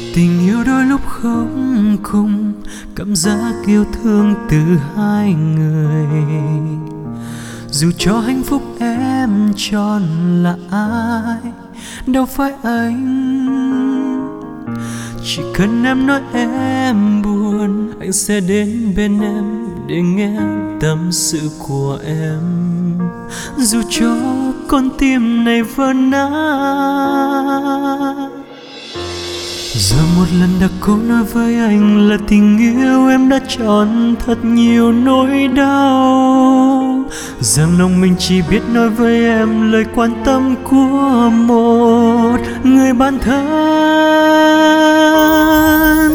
Tình yêu đôi lúc không cùng, cảm giác yêu thương từ hai người. Dù cho hạnh phúc em chọn là ai, đâu phải anh. Chỉ cần em nói em buồn, anh sẽ đến bên em để nghe tâm sự của em. Dù cho con tim này vỡ nát. Giờ một lần đã cố nói với anh là tình yêu em đã chọn thật nhiều nỗi đau. Rằng lòng mình chỉ biết nói với em lời quan tâm của một người bạn thân.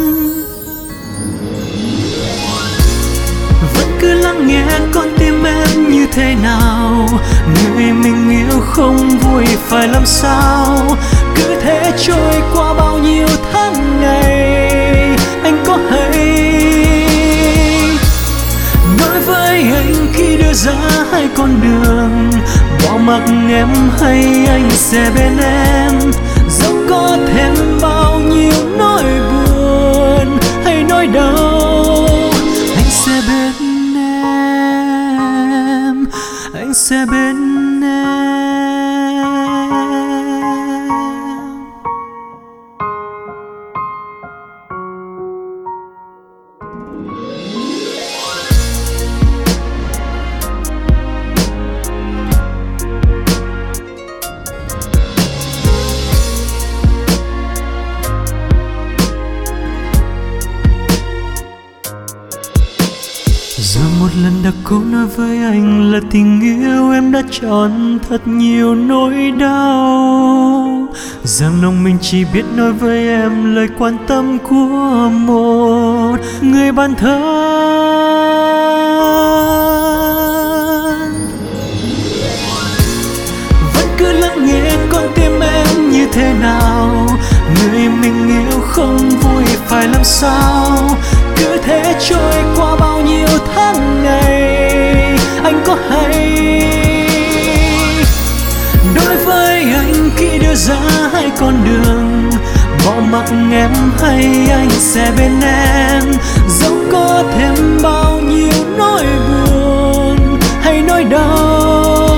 Vẫn cứ lắng nghe con tim em như thế nào, người mình yêu không vui phải làm sao. Cứ thế trôi qua bao nhiêu tháng ngày, anh có hay nói với anh khi đưa ra hai con đường, bỏ mặc em hay anh sẽ bên em. Dẫu có thêm bao nhiêu nỗi buồn hay nỗi đau, anh sẽ bên em, anh sẽ bên em. Giờ một lần đã cố nói với anh là tình yêu em đã chọn thật nhiều nỗi đau. Rằng lòng mình chỉ biết nói với em lời quan tâm của một người bạn thân. Vẫn cứ lắng nghe con tim em như thế nào, người mình yêu không vui phải làm sao. Cứ thế trôi qua bao nhiêu tháng ngày, anh có hay đối với anh khi đưa ra hai con đường, bỏ mặc em hay anh sẽ bên em. Dẫu có thêm bao nhiêu nỗi buồn hay nỗi đau,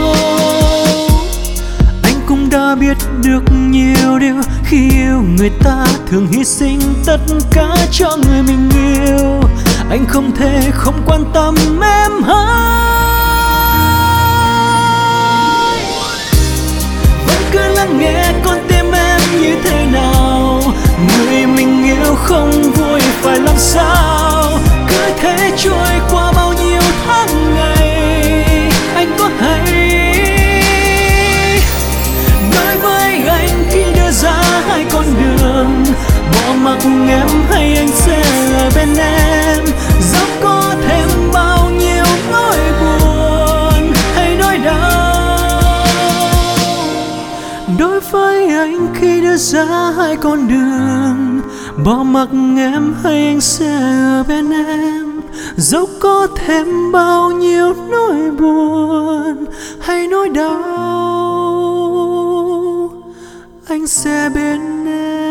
anh cũng đã biết được nhiều điều. Khi yêu người ta thường hy sinh tất cả cho người mình yêu, anh không thể không quan tâm em hết. Vẫn cứ lắng nghe con tim em như thế nào, người mình yêu không vui phải làm sao. Cứ thế trôi qua bao nhiêu tháng ngày, anh có hay nói với anh khi đưa ra hai con đường, bỏ mặc em hay anh sẽ ở bên em. Dẫu có thêm bao nhiêu nỗi buồn hay nỗi đau, đối với anh khi đưa ra hai con đường, bỏ mặc em hay anh sẽ ở bên em. Dẫu có thêm bao nhiêu nỗi buồn hay nỗi đau, anh sẽ bên em.